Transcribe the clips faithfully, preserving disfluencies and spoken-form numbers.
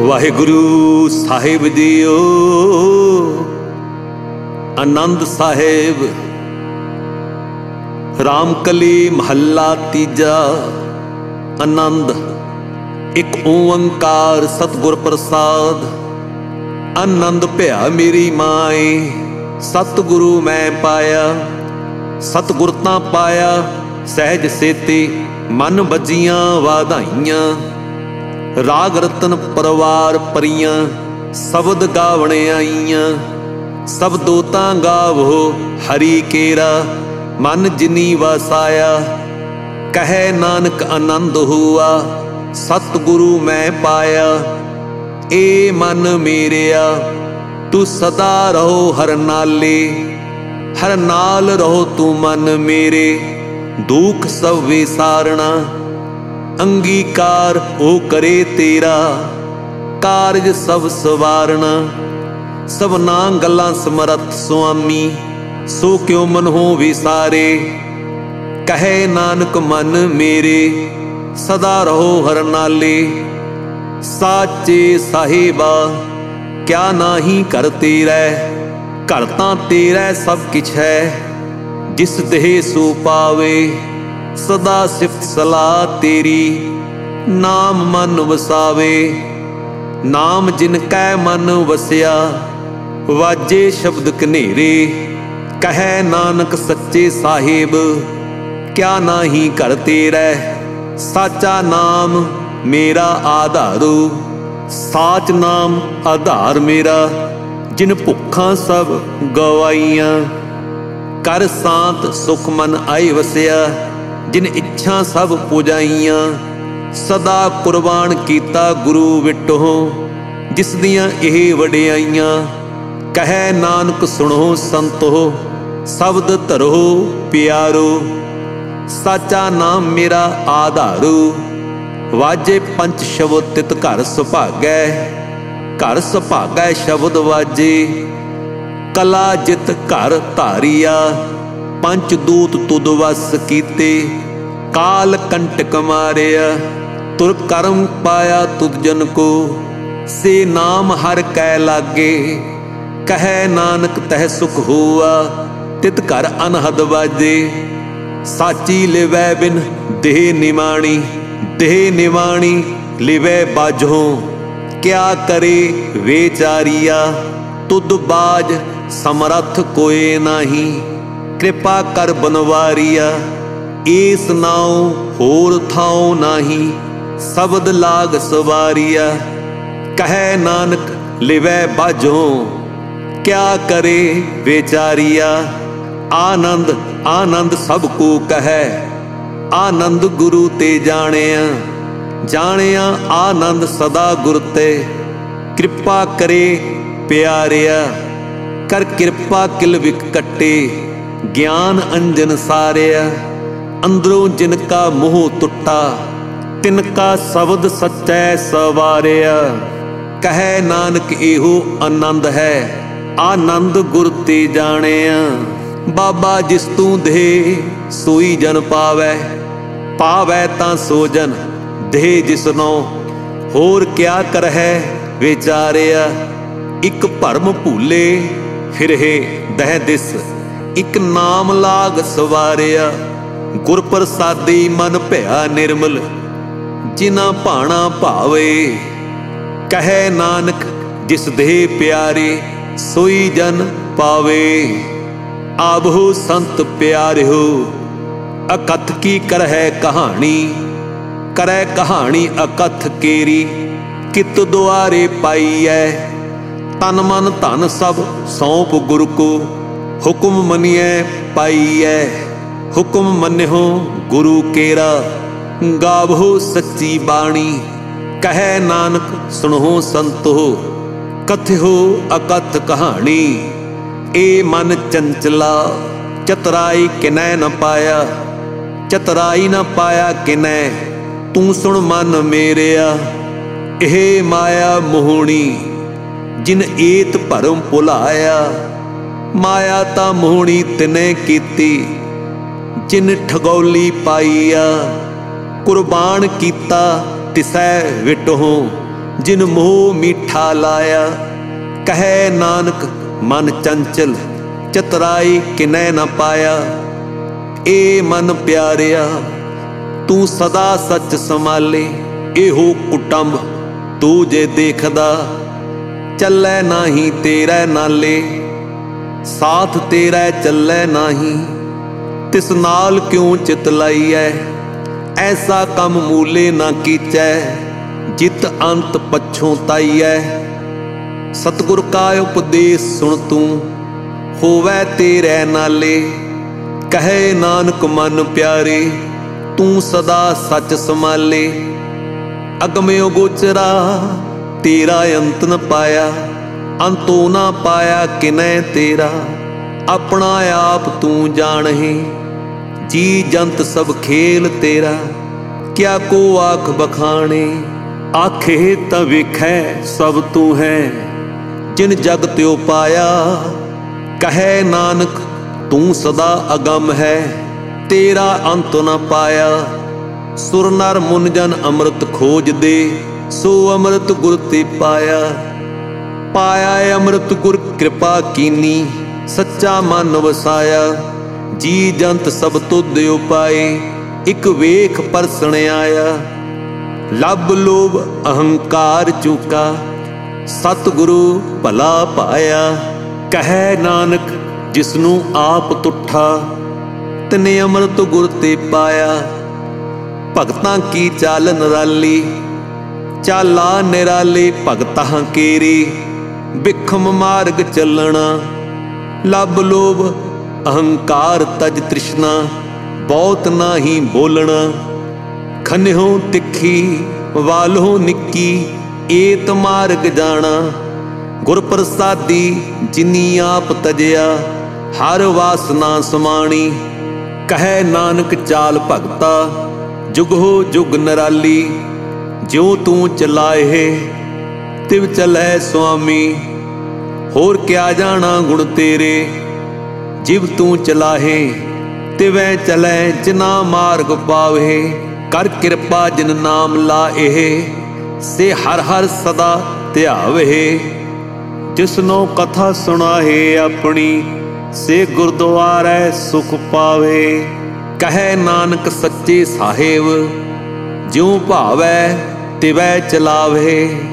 वाहिगुरु साहिब जीओ। आनंद साहिब रामकली महला तीजा। आनंद एक ओंकार सतगुर प्रसाद। आनंद भया मेरी माए सतगुरु मैं पाया। सतगुर तां पाया सहज सेते मन बजियां वाधाइयां। राग रतन परवार परियां शब्द गावण आईयां। सब दोतां गावो हरि केरा मन जिनी वसाया। कहे नानक आनंद हुआ सतगुरु मैं पाया। ए मन मेरिया तू सदा रहो हर नाले। हर नाल रहो तू मन मेरे दुख सब विसारना। अंगीकार ओ करे तेरा कारज सब सवारना। सबना गल्लां समरथ स्वामी सो क्यों मन हो विसारे। कहे नानक मन मेरे सदा रहो हर नाले। साचे साहिबा क्या नाही कर तेरै। घर तां तेरै सब किछ है जिस देह सो पावे। सदा सिफत सलाह तेरी नाम मन वसावे। नाम जिन कै मन वसिया वाजे शब्द कनेरे। कहे नानक सच्चे साहिब क्या नाही कर तेरै। साचा नाम मेरा आधारो साच नाम आधार मेरा। जिन भुखां सब गवाइयां कर सांत सुख मन आई वसिया। जिन इच्छा सब पुजाइयां सदा कुर्बान कीता गुरु विटों जिस दियां एह वडियाइयां। कहे नानक सुनो संतो शब्द धरो प्यारो। साचा नाम मेरा आधारो वाजे पंच शब्द तित घर सुभागै। घर सुभागै शब्द वाजे कला जित घर धारिया। पंच दूत तुद वस कीते काल कंटक मारिया। तुर कर्म पाया तुद जन को से नाम हर कै लागे। कहे नानक तह सुख हुआ तित घर अनहद बाजे। साची लिवै बिन देह निमाणी देह निवाणी लिवै बाजों। क्या करे वेचारिया तुद बाज समरथ कोई नाही। कृपा कर बनवारिया इस नाओ होर थाओ नाही। शब्द लाग सवारिया कहे नानक लिवै बाजों। क्या करे बेचारिया आनंद आनंद सबको कहे। आनंद गुरु ते जानिया जानिया आनंद सदा गुर ते। कृपा करे प्यारिया कर कृपा किल विक कटे। ज्ञान अंजन सारिया अंदरों जिनका मोह टुटा। तिनका शब्द सच्चै सवारिया। कहे नानक एहो आनंद है आनंद गुर ते जानिया। बाबा जिस तू दे सोई जन पावै। पावै तां सो जन दे जिसनों होर क्या कर है विचारिया। एक भरम भूले फिर हे दह दिस। एक नाम लाग सवारिया गुर प्रसादी मन भया निर्मल। जिना भाना भावे कहे नानक जिस देह प्यारे सोई जन पावे। आबहो संत प्यारे हो अकथ की करहै कहानी। करै कहानी अकथ केरी कित दुआरे पाई है। तन मन धन सब सौंप गुरु को हुक्म मनिए पाईऐ। हुक्म मन्यो गुरु केरा गावो सच्ची बाणी। कहे नानक सुनो संतो कथ्यो अकथ कहानी। ए मन चंचला चतराई किनै न पाया। चतराई न पाया किनै तू सुन मन मेरिया। एह माया मोहनी जिन एत भरम भुलाया। माया ता मोहनी तिने कीती जिन ठगौली पाईया। कुर्बान कीता तिसै विटों जिन मोह मीठा लाया। कहे नानक मन चंचल चतराई किनै न पाया। ए मन प्यारिया तू सदा सच संभाले। एहो कुटुंब तू जे देखदा चलै नाही तेरे नाले। साथ तेरा चलै नाही तिस नाल क्यों चित लाइयै। ऐसा कम मूले ना कीचै जित अंत पछोताइयै। सतगुर का उपदेश सुन तू होवै तेरे नाले। कहे नानक मन प्यारे तू सदा सच संभाले। अगम्यो गोचरा तेरा अंत न पाया। अंतो ना पाया किनै तेरा। अपना आप तू जानहि जी जंत सब खेल तेरा। क्या को आख बखाने आखे त विखै सब तू है। जिन जग त्यो पाया कहे नानक तू सदा अगम है। तेरा अंत न पाया। सुर नर मुन जन अमृत खोज दे सो अमृत गुर ते पाया। पाया अमृत गुर कृपा कीनी सच्चा मन वसाया। जी जंत सब तुध उपाए एक वेख परसण आया। लब लोभ अहंकार चूका सतगुरु भला पाया। कहे नानक जिसनू आप तुठा तिने अमृत गुर ते पाया। भगतां की चाल निराली चाला निराले भगतां केरी। बिखम मार्ग चलना लब लोभ अहंकार तज तृष्णा बहुत नाही बोलना। खन्यो तिखी वालो निक्की एत मार्ग जाना। गुर प्रसादी जिनी आप तजया हर वासना समाणी। कहे नानक चाल भगता जुग हो जुग निराली। ज्यों तू चलाए तिव चलै स्वामी। होर क्या जाना गुण तेरे जिव तू चलाहे। तिवै चलै जिना मार्ग पावे। कर कृपा जिन नाम लाए से हर हर सदा ध्यावे। जिसनो कथा सुनाहे अपनी से गुरद्वारे सुख पावे। कहे नानक सच्चे साहेब ज्यों भावै तिवै चलावे।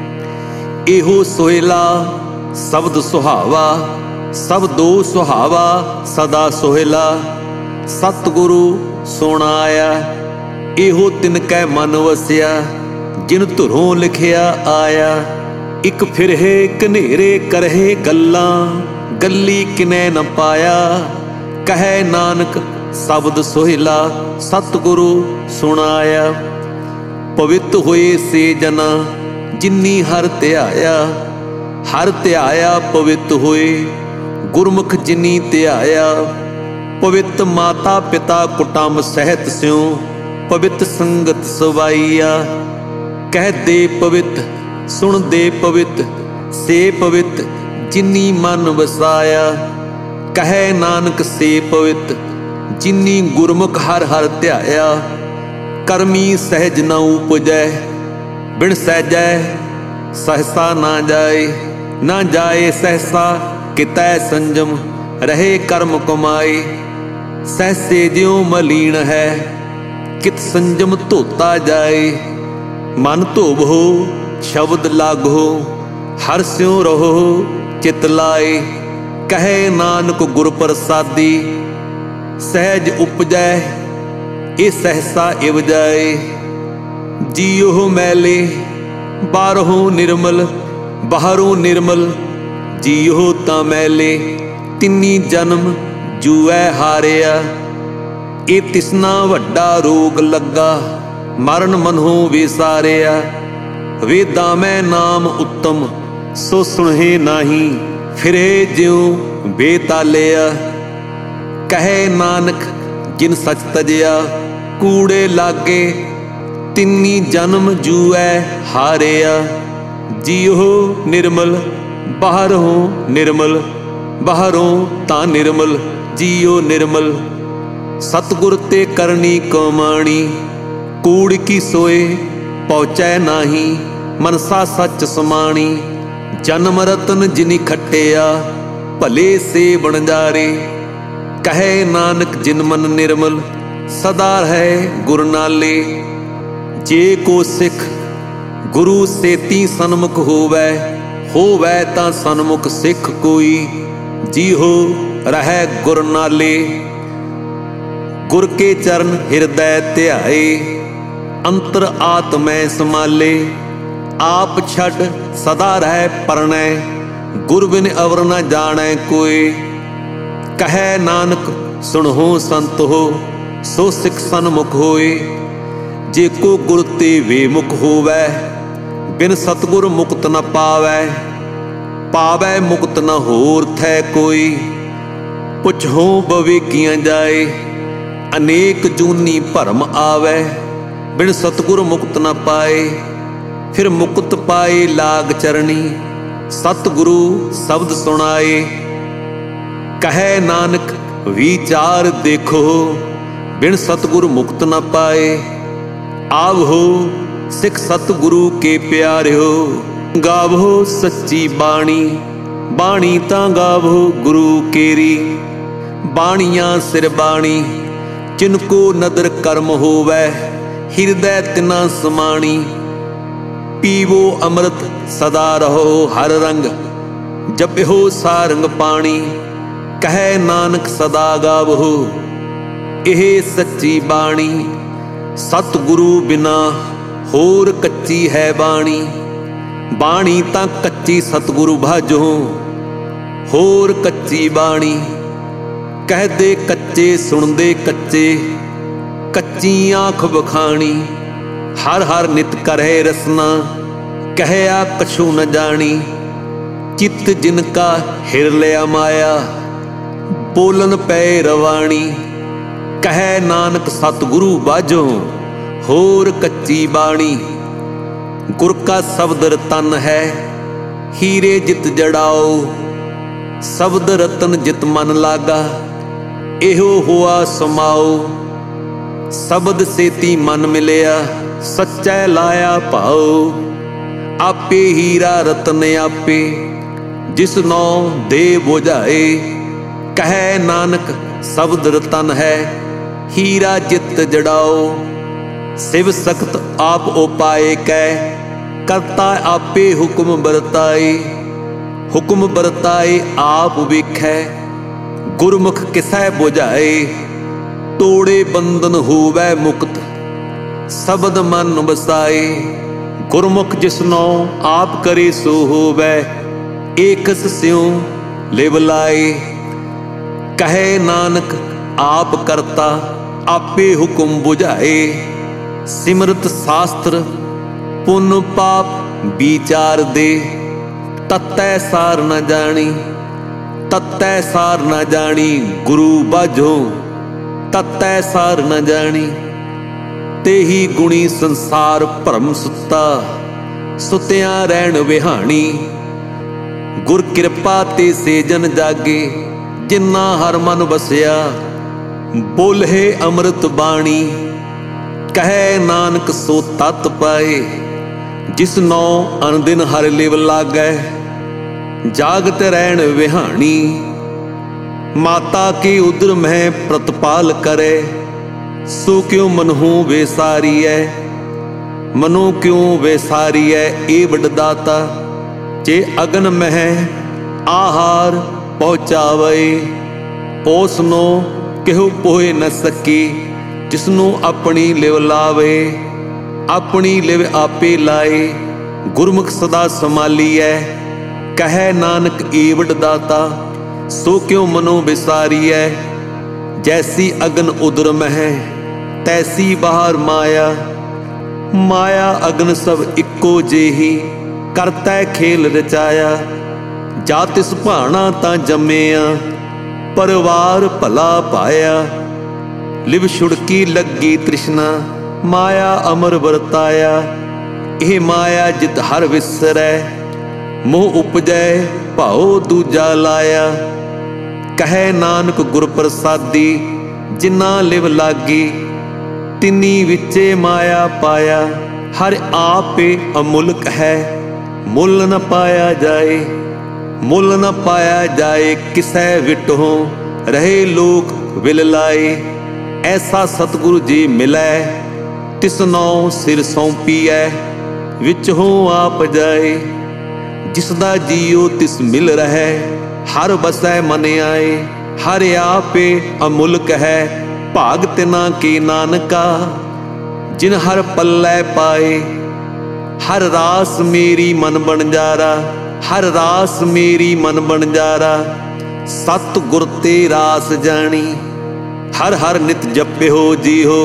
एहो सोहेला शब्द सुहावा सब दो सुहावा सदा सोहेला। सतगुरु सुनाया एहो तिनकै मन वसिया। जिन धुरों लिखिया आया। एक फिर है कनेरे करहे गल्ला गली किनै न पाया। कहे नानक शब्द सोहिला सतगुरु सुनाया। पवित्र होए से जना जिन्नी हर ध्याया। हर ध्याया पवित्र होए गुरमुख जिनी ध्याया। पवित्र माता पिता कुटुंब सहित स्यों पवित्र संगत सवाइया। कह दे पवित्र सुन दे पवित्र से पवित्र जिनी मन वसाया। कहे नानक से पवित्र जिनी गुरमुख हर हर ध्याया। करमी सहज न उपजै बिन सहजै सहसा ना जाए। ना जाए सहसा कितै संजम रहे कर्म कमाए। सहसे ज्यों मलीन है कित संजम धोता जाए। मन धोवो शब्द लागो हर स्यों रहो चित लाए। कहे नानक गुर प्रसादी सहज उपजै ए सहसा इव जाए। जियो मैले बाहरों निर्मल बाहरों निर्मल। जियो ता मैले तिन्नी जन्म जूए हारिया। ए तिसना वड्डा रोग लगा मरण मनों विसारिया। वेदा में नाम उत्तम सो सुनहे नाही फिरे ज्यों बेतालिया। कहे नानक जिन सच तजिया कूड़े लागे तिन्नी जन्म जूए हारिया। जियो निर्मल बाहरों निर्मल बाहरों ता निर्मल। जियो निर्मल सतगुर ते करनी कमाणी। कूड़ की सोए पहुँचै नाही मनसा सच समाणी। जन्म रतन जिनि खटिया भले से बनजारे। कहे नानक जिन मन निर्मल सदा है गुर नाले। जे को सिख गुरु सेती सन्मुख होवै, होवै तां सन्मुख सिख कोई। जी हो रहै गुर नाले। गुर के चरण हृदय ध्याए, अंतर आत्मै समाले। आप छड़ सदा रह परनै, गुर बिन अवर न जानै कोई। कहे नानक सुनहो संत हो, सो सिख सन्मुख होए। जे को गुर ते वेमुख होवै, बिन सतगुर मुक्त न पावै। पावै मुक्त न होर थै कोई। पुछो बवेकियां जाए, अनेक जूनी भरम आवै। बिन सतगुर मुक्त न पाए, फिर मुक्त पाए लाग चरणी। सतगुरु शब्द सुनाए, कहे नानक विचार देखो। बिन सतगुर मुक्त न पाए, आवहो सिख सतगुरु के प्यारियो। गावो सच्ची बाणी, बाणी तां गावो गुरु केरी। बाणियां सिर बाणी, जिनको नदर कर्म होवै, हृदय तिना समाणी। पीवो अमृत सदा रहो हर रंग, जपिहो सारंग पाणी। कहे नानक सदा गावहो, एह सच्ची बाणी। सतगुरु बिना होर कच्ची है बाणी। बाणी तां कच्ची सतगुरु भाजो, होर कच्ची बाणी। कहदे कच्चे सुनदे कच्चे, कच्ची आँख बखाणी। हर हर नित करहे रसना, कहया कछु न जानी। चित्त जिनका हिर लिया माया, बोलन पै रवाणी। कहे नानक सतगुरु बाजो, होर कच्ची बाणी। गुर का शब्द रतन है, हीरे जित जड़ाओ। शब्द रतन जित मन लागा, एहो हुआ समाओ। शब्द सेती मन मिलिया, सच्चै लाया भाओ। आपे हीरा रतन आपे, जिस नौ दे बुझाए। कहे नानक शब्द रतन है, हीरा जित जड़ाओ। शिव सख्त आप उपाय कै, करता आपे हुक्म बरताए। हुक्म बरताए आप वेखै, गुरमुख किसै बुझाए। तोड़े बंधन होवै मुक्त, शब्द मन बसाए। गुरमुख जिसनो आप करे सो होवै, एकस स्यों लिव लाए। कहे नानक आप करता, आपे हुक्म बुझाए। सिमरत शास्त्र पुण्य पाप विचार दे, तत्तै सार न जानी। तत्तै सार न जानी गुरु बाझो, तत्तै सार न जानी। तेही गुणी संसार भरम सुता, सुत्या रहन विहाणी। गुर कृपा ते से जन जागे, जिन्ना हर मन बसिया। बोले अमृत बाणी, कहे नानक सो तत पाए। जिस नौ अनदिन हर लिव लागै, जागत रहन विहाणी। माता के उदर में प्रतपाल करे, सो क्यों मनहू बेसारी है। मनो क्यों बेसारी है ए बड़दाता। जे अगन मह आहार पहुँचावे, ओसनो केहू पोए न सकी। जिसनों अपनी लिव लावे, अपनी लिव आपे लाए। गुरमुख सदा संभाली है, कहे नानक ईवड़ दाता। सो क्यों मनो बिसारी है, जैसी अगन उदर में है, तैसी बाहर माया। माया अगन सब इक्को जेही, करता खेल रचाया। जा तिस भाना तां जम्मिया, परिवार भला पाया। लिव छुड़की लगी तृष्णा, माया अमर वरताया। यह माया जित हर विसरै, मोह उपजै भाओ दूजा लाया। कहे नानक गुर प्रसादी, जिन्ना लिव लागी। तिन्नी विचे माया पाया। हर आपे अमुल्क है, मुल न पाया जाए। मुल न पाया जाए किसै विटहों, रहे लोक विल लाए। ऐसा सतगुरु जी मिलै, तिस नौ सिर सौंपीऐ, विच हों आप जाए। जिसदा जियो तिस मिल रहे, हर बसै मन आए। हर आपे अमुल्क है, भाग तिना के नानका, जिन हर पल्लै पाए। हर रास मेरी मन बनजारा, हर रास मेरी मन बनजारा। सत गुर ते रास जानी, हर हर नित जप्यो जीहो।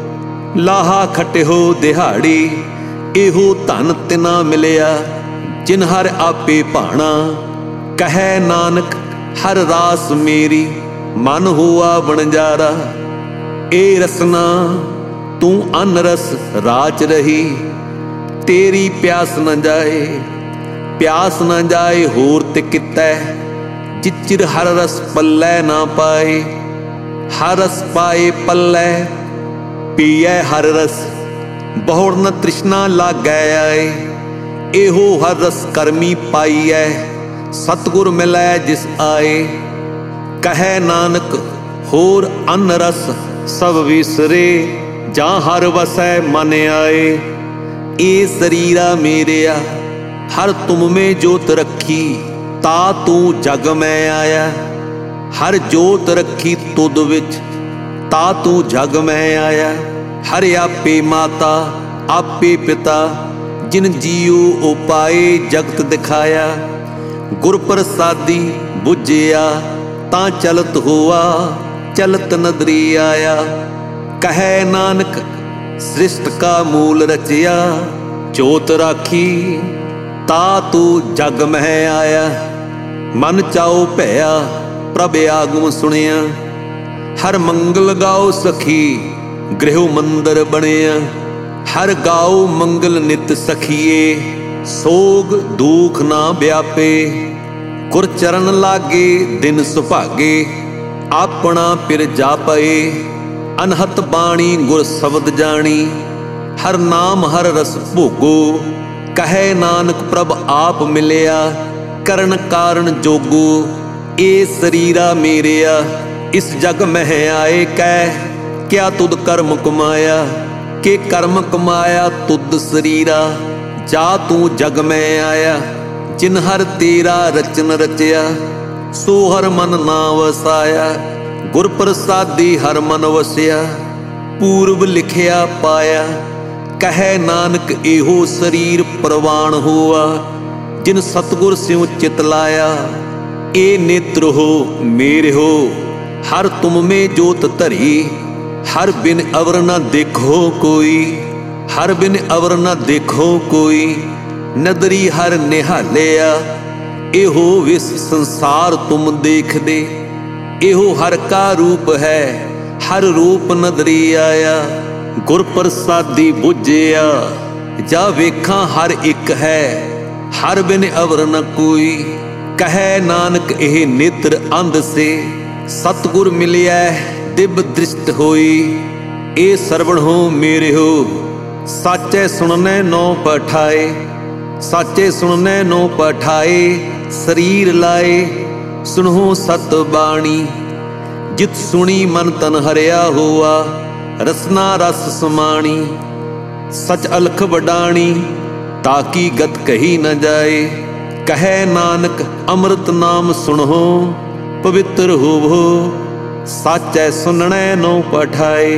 लाहा खटिहो दिहाड़ी, एहो धन तिना मिलिया, जिन हर आपे भाणा। कहे नानक हर रास मेरी, मन हुआ बनजारा। ए रसना तू अन रस राच रही, तेरी प्यास न जाए। प्यास न जाए होर ते कितै, जिचिर हर रस पल्लै ना पाए। हर रस पाए पल्लै, पीए हर रस, बहुड़ न तृष्णा लागै आए। एहो हर रस करमी पाईऐ, सतगुर मिलै जिस आए। कहे नानक होर अन रस सब विसरे, जा हर वसै मन आए। ए शरीरा मेरेया, हर तुम में जोत रखी, ता तू जग में आया। हर जोत रखी तुद विच, ता तू जग में आया। हर आपे माता आपे पिता, जिन जियो उपाए जगत दिखाया। गुर प्रसादी बुझिया, ता चलत हुआ, चलत नदरी आया। कहे नानक सृष्ट का मूल रचिया, जोत राखी ता तू जग में आया। मन चाओ भया, प्रभ आगम सुनिया। हर मंगल गाओ सखी, गृह मंदिर बनिया। हर गाओ मंगल नित सखिए, सोग दुख ना व्यापे। गुर चरण लागे दिन सुभागे, अपना पिर जापए। अनहत बाणी गुर शब्द जानी, हर नाम हर रस भोगो। कहे नानक प्रभ आप मिलिया, करण कारण जोगो। ए शरीरा मेरेया, इस जग में आए कह, क्या तुद कर्म कमाया। के कर्म कमाया तुद शरीरा, जा तू जग में आया। जिन हर तेरा रचन रचया, सो हर मन ना वसाया। गुर प्रसादी हर मन वसिया, पूर्व लिखिया पाया। कहे नानक एहो शरीर प्रवान हुआ, जिन सतगुर स्यों चित लाया। ए नेत्र हो मेरे हो, हर तुम में जोत धरी। हर बिन अवर न देखो कोई, हर बिन अवर न देखो कोई। नदरी हर निहालिया, एहो विस संसार तुम देख दे। एहो हर का रूप है, हर रूप नदरी आया। गुर प्रसादी बुझिया, जा वेखा हर एक है। हर बिन अवर न कोई, कहे नानक एह नेत्र अंध से। सतगुर मिलिया दिव्य दृष्ट होई। ए सरवण हो मेरे हो, साचे सुनने नो पठाए। साचे सुनने नो पठाए, शरीर लाए। सुनहो सत बाणी, जित सुनी मन तन हरिया हुआ। रसना रस समाणी, सच अलख वडाणी। ताकि गत कही न जाए। कहे नानक अमृत नाम सुनहो, पवित्र होवो। साचै सुनने नो पठाए।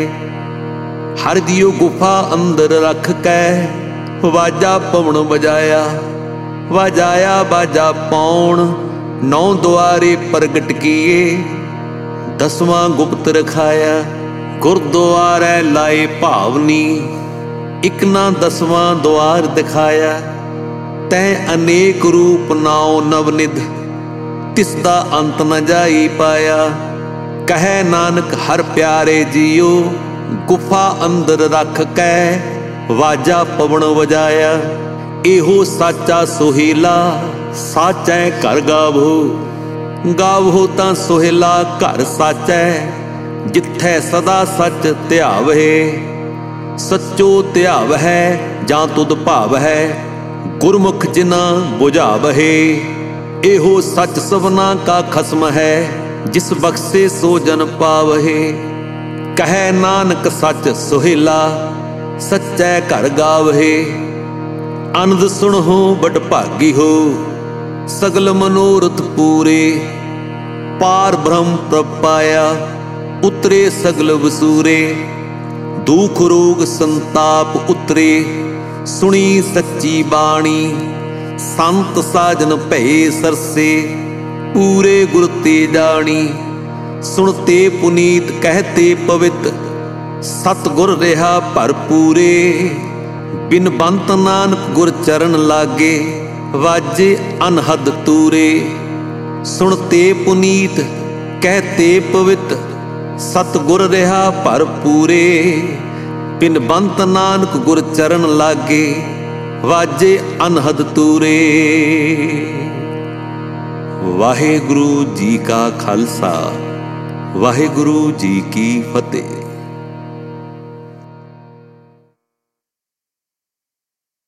हर दियो गुफा अंदर रख कै, वाजा पवन बजाया। वाजाया बाजा पौन, नौ द्वारे प्रगट किए। दसवां गुप्त रखाया, गुरद्वारे लाए भावनी। इक ना दसवां द्वार दिखाया। तैं अनेक रूप नाओ नवनिध, तिसदा अंत न जाई पाया। कहे नानक हर प्यारे जियो, गुफा अंदर रख कै वाजा पवन वजाया। एहो साचा सोहेला, साचै घर गावो। गावो तां सोहेला घर साचै, जिथै सदा सच ध्यावै। सच्चो ध्यावै ਜਾਂ ਤੁਧ ਭਾਵ ਹੈ, ਗੁਰਮੁਖ ਜਿਨਾ ਬੁਝਾਵਹਿ। ਇਹੋ ਸੱਚ ਸਭਨਾ ਕਾ ਖਸਮ ਹੈ, ਜਿਸ ਬਖਸ਼ੇ ਸੋ ਜਨ ਪਾਵਹਿ। ਕਹੈ ਨਾਨਕ ਸੱਚ ਸੁਹੇਲਾ, ਸੱਚੈ ਘਰ ਗਾਵਹਿ। ਅਨੰਦ ਸੁਣਹੁ ਬਟ ਭਾਗੀ ਹੋ, ਸਗਲ ਮਨੋਰਥ ਪੂਰੇ। ਪਾਰ ਬ੍ਰਹਮ ਪ੍ਰਭ ਪਾਇਆ, ਉਤਰੇ ਸਗਲ ਵਸੂਰੇ। ਦੁਖ ਰੋਗ ਸੰਤਾਪ ਉਤਰੇ, ਸੁਣੀ ਸੱਚੀ ਬਾਣੀ। ਸੰਤ ਸਾਜਨ ਭਏ ਸਰਸੇ, ਪੂਰੇ ਗੁਰ ਤੇ ਜਾਣੀ। ਸੁਣਤੇ ਪੁਨੀਤ ਕਹਿਤੇ ਪਵਿੱਤ, ਸਤਿਗੁਰ ਰਿਹਾ ਭਰਪੂਰੇ। ਬਿਨ ਬੰਤ ਨਾਨਕ ਗੁਰ ਚਰਨ ਲਾਗੇ, ਵਾਜੇ ਅਨਹਦ ਤੂਰੇ। ਸੁਣਤੇ ਪੁਨੀਤ ਕਹਿਤੇ ਪਵਿੱਤ, ਸਤਿਗੁਰ ਰਿਹਾ ਭਰਪੂਰੇ। ਬਿਨ ਬੰਤ ਨਾਨਕ ਗੁਰ ਚਰਨ ਲਾਗੇ, ਵਾਜੇ ਅਨਹਦ ਤੂਰੇ। ਵਾਹਿਗੁਰੂ ਜੀ ਕਾ ਖਾਲਸਾ, ਵਾਹਿਗੁਰੂ ਜੀ ਕੀ ਫਤਿਹ।